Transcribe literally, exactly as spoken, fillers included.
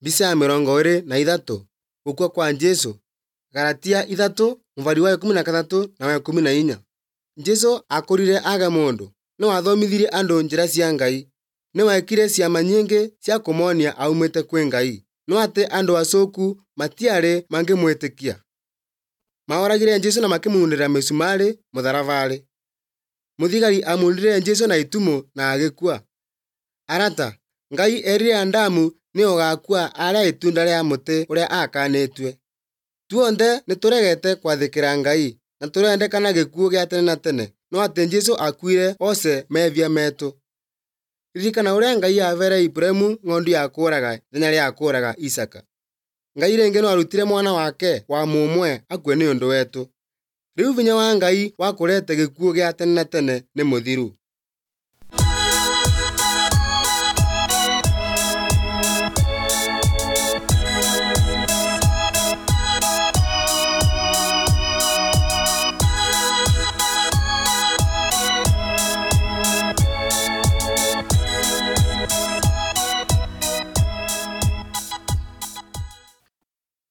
Mbica ya mirongo iri na ithatu. Gukua kwa Jesu. Galatia ithatu mubari wa ikumi na gathatu na wa ikumi na inya. Jesu akurire age mundu. No athomithirie andu njira cia Ngai. No wekire ciama nyingi cia kumonia aumite kwi Ngai. No ati andu acoku matiari mangimwitikia. Maoragire Jesu na makimunira misumari mutharabari. Muthigari amunire Jesu na itumu na agikua. Arata, Ngai erire Adamu ni ugakua aria itunda ria muti uria akanitwe. Tuothe nituregete kwathikira Ngai na turendekana gikuo gia tene na tene. No ati Jesu akuire ose methia metu. Ririkana uria Ngai avere Ibrahimu ng'ondu ya kuraga ithenya ria kuraga Isaka. Ngai ringi no arutire mwana wake wa mumwe akue ni undu wetu. Riu vinya wa Ngai wa kurete gikuo gia tene na tene ni muthiru.